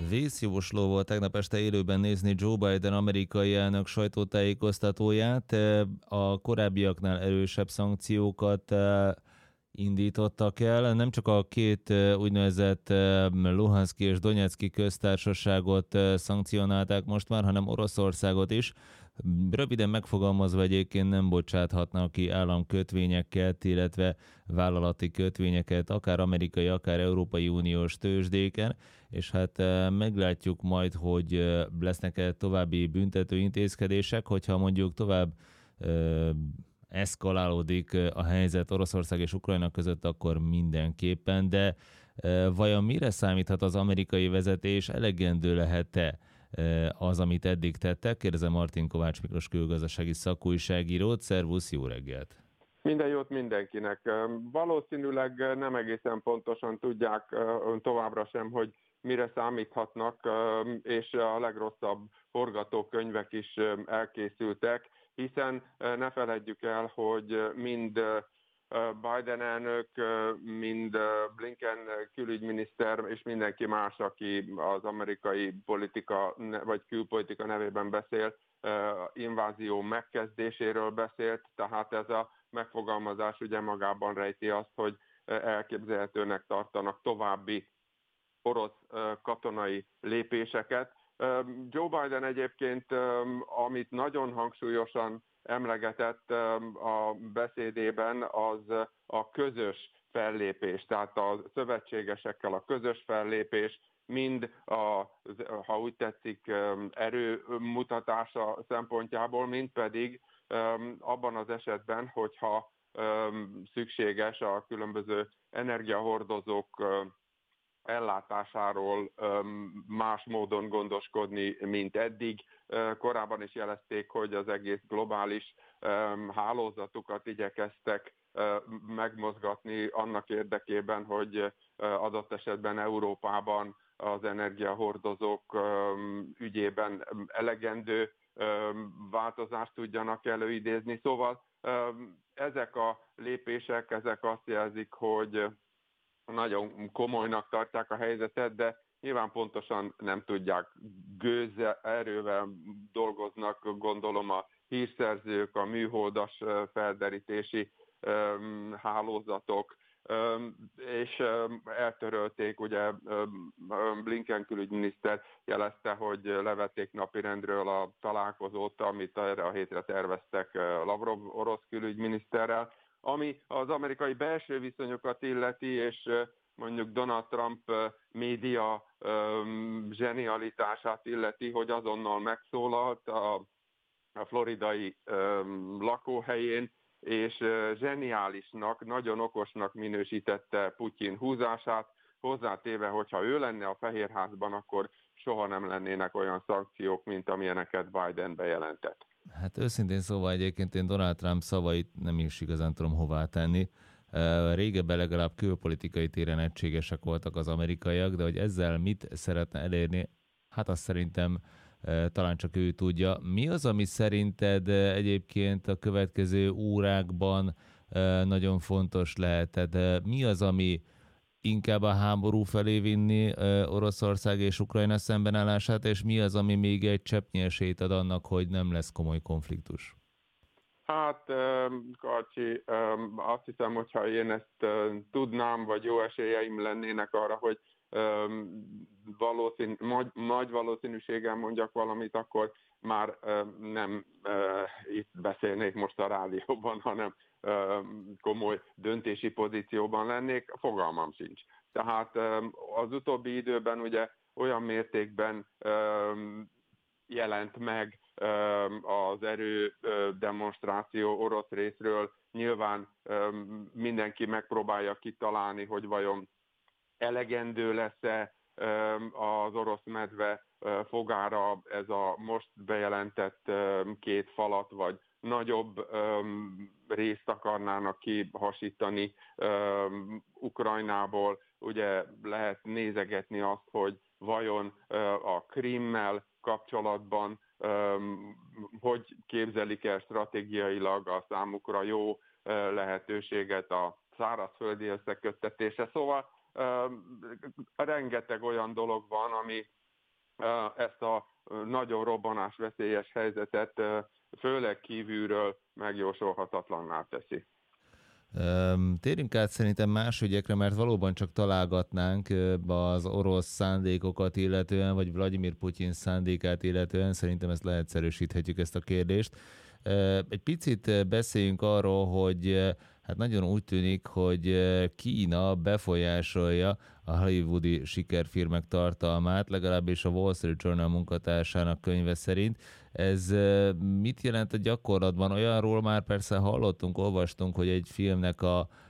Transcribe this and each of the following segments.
Vészjósló volt tegnap este élőben nézni Joe Biden amerikai elnök sajtótájékoztatóját. A korábbiaknál erősebb szankciókat indítottak el. Nem csak a két úgynevezett Luhanszki és Donetszki köztársaságot szankcionálták most már, hanem Oroszországot is. Röviden megfogalmazva egyébként nem bocsáthatnak ki államkötvényeket, illetve vállalati kötvényeket, akár amerikai, akár Európai Uniós tőzsdéken, és hát meglátjuk majd, hogy lesznek-e további büntető intézkedések, hogyha mondjuk tovább eszkalálódik a helyzet Oroszország és Ukrajna között, akkor mindenképpen, de vajon mire számíthat az amerikai vezetés, elegendő lehet-e az, amit eddig tettek? Kérdezem Martin Kovács Miklós külgazdasági szakújságírót. Szervusz, jó reggelt! Minden jót mindenkinek. Valószínűleg nem egészen pontosan tudják továbbra sem, hogy mire számíthatnak, és a legrosszabb forgatókönyvek is elkészültek, hiszen ne feledjük el, hogy mind Biden elnök, mind Blinken külügyminiszter és mindenki más, aki az amerikai politika vagy külpolitika nevében beszél, invázió megkezdéséről beszélt, tehát ez a megfogalmazás ugye magában rejti azt, hogy elképzelhetőnek tartanak további orosz katonai lépéseket. Joe Biden egyébként, amit nagyon hangsúlyosan emlegetett a beszédében, az a közös fellépés, tehát a szövetségesekkel a közös fellépés, mind ha úgy tetszik, erőmutatása szempontjából, mind pedig abban az esetben, hogyha szükséges a különböző energiahordozók ellátásáról más módon gondoskodni, mint eddig. Korábban is jelezték, hogy az egész globális hálózatukat igyekeztek megmozgatni annak érdekében, hogy adott esetben Európában az energiahordozók ügyében elegendő változást tudjanak előidézni. Szóval ezek a lépések, ezek azt jelzik, hogy nagyon komolynak tartják a helyzetet, de nyilván pontosan nem tudják, gőzerővel dolgoznak, gondolom a hírszerzők, a műholdas felderítési hálózatok, és eltörölték, ugye Blinken külügyminiszter jelezte, hogy levették napirendről a találkozót, amit erre a hétre terveztek Lavrov orosz külügyminiszterrel, ami az amerikai belső viszonyokat illeti, és mondjuk Donald Trump média zsenialitását illeti, hogy azonnal megszólalt a floridai lakóhelyén, és zseniálisnak, nagyon okosnak minősítette Putyin húzását, hozzátéve, hogyha ő lenne a Fehérházban, akkor soha nem lennének olyan szankciók, mint amilyeneket Biden bejelentett. Hát őszintén szóval egyébként én Donald Trump szavait nem is igazán tudom hová tenni. Régebben legalább külpolitikai téren egységesek voltak az amerikaiak, de hogy ezzel mit szeretne elérni, hát azt szerintem talán csak ő tudja. Mi az, ami szerinted egyébként a következő órákban nagyon fontos lehet? Tehát mi az, ami inkább a háború felé vinni Oroszország és Ukrajna szembenállását, és mi az, ami még egy cseppnyi esélyt ad annak, hogy nem lesz komoly konfliktus? Hát, Karcsi, azt hiszem, hogyha én ezt tudnám, vagy jó esélyeim lennének arra, hogy nagy valószínűséggel mondjak valamit, akkor már nem itt beszélnék most a rádióban, hanem komoly döntési pozícióban lennék, fogalmam sincs. Tehát az utóbbi időben ugye olyan mértékben jelent meg az erő demonstráció orosz részről, nyilván mindenki megpróbálja kitalálni, hogy vajon elegendő lesz-e az orosz medve fogára ez a most bejelentett két falat, vagy nagyobb részt akarnának kihasítani Ukrajnából. Ugye lehet nézegetni azt, hogy vajon a Krimmel kapcsolatban hogy képzelik el stratégiailag a számukra jó lehetőséget a szárazföldi összeköttetése. Szóval rengeteg olyan dolog van, ami ezt a nagyon robbanásveszélyes helyzetet főleg kívülről megjósolhatatlanná teszi. Térjünk át szerintem más ügyekre, mert valóban csak találgatnánk az orosz szándékokat illetően, vagy Vladimir Putyin szándékát illetően, szerintem ezt leegyszerűsíthetjük ezt a kérdést. Egy picit beszéljünk arról, hogy hát nagyon úgy tűnik, hogy Kína befolyásolja a hollywoodi sikerfilmek tartalmát, legalábbis a Wall Street Journal munkatársának könyve szerint. Ez mit jelent a gyakorlatban? Olyanról már persze hallottunk, olvastunk, hogy egy filmnek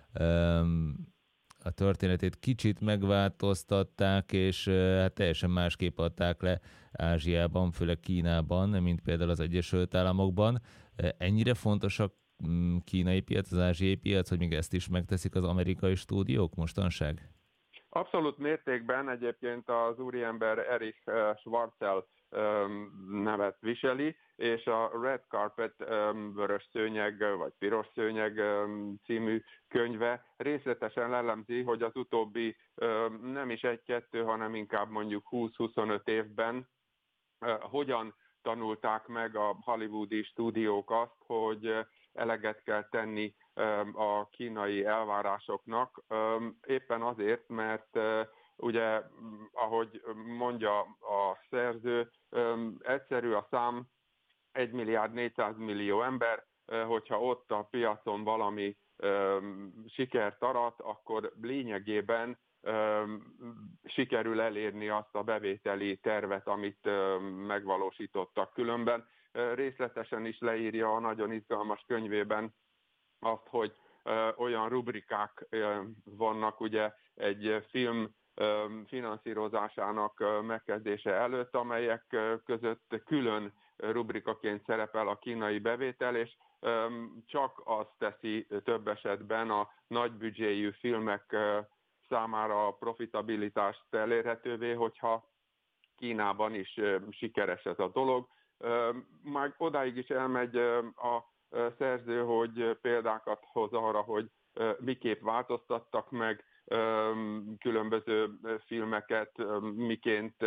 a történetét kicsit megváltoztatták, és hát teljesen másképp adták le Ázsiában, főleg Kínában, mint például az Egyesült Államokban. Ennyire fontos a kínai piac, az ázsiai piac, hogy még ezt is megteszik az amerikai stúdiók mostanság? Abszolút mértékben egyébként az úriember Erich Schwarzel nevet viseli, és a Red Carpet vörös szőnyeg vagy piros szőnyeg című könyve részletesen elemzi, hogy az utóbbi nem is 1-2, hanem inkább mondjuk 20-25 évben hogyan tanulták meg a hollywoodi stúdiók azt, hogy eleget kell tenni a kínai elvárásoknak, éppen azért, mert ugye, ahogy mondja a szerző, egyszerű a szám, 1.400.000.000 ember, hogyha ott a piacon valami sikert arat, akkor lényegében sikerül elérni azt a bevételi tervet, amit megvalósítottak. Különben részletesen is leírja a nagyon izgalmas könyvében azt, hogy olyan rubrikák vannak ugye egy film finanszírozásának megkezdése előtt, amelyek között külön rubrikaként szerepel a kínai bevétel, és csak azt teszi több esetben a nagybüdzséjű filmek számára a profitabilitást elérhetővé, hogyha Kínában is sikeres ez a dolog. Már odáig is elmegy a szerző, hogy példákat hoz arra, hogy miképp változtattak meg különböző filmeket, miként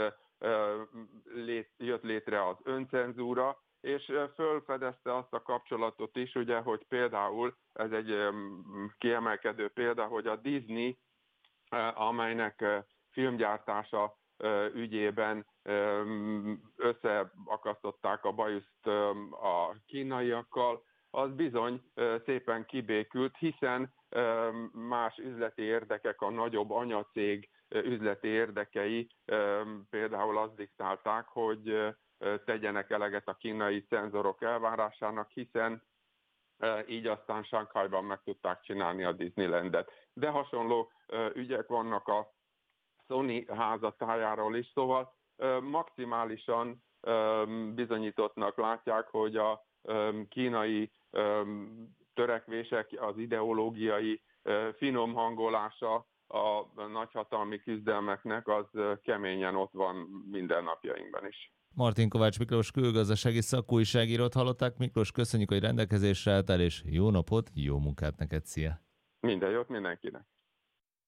jött létre az öncenzúra, és fölfedezte azt a kapcsolatot is, ugye, hogy például, ez egy kiemelkedő példa, hogy a Disney, amelynek filmgyártása ügyében összeakasztották a bajuszt a kínaiakkal, az bizony szépen kibékült, hiszen más üzleti érdekek, a nagyobb anyacég üzleti érdekei például azt diktálták, hogy tegyenek eleget a kínai cenzorok elvárásának, hiszen így aztán Sanghajban meg tudták csinálni a Disneylandet. De hasonló ügyek vannak a Sony házatájáról is, szóval maximálisan bizonyítottnak látják, hogy a kínai törekvések, az ideológiai finom hangolása a nagyhatalmi küzdelmeknek az keményen ott van mindennapjainkban is. Martin Kovács Miklós külgazdasági szakújságírót hallották. Miklós, köszönjük, hogy rendelkezésre álltál, és jó napot, jó munkát neked, szia! Minden jót mindenkinek!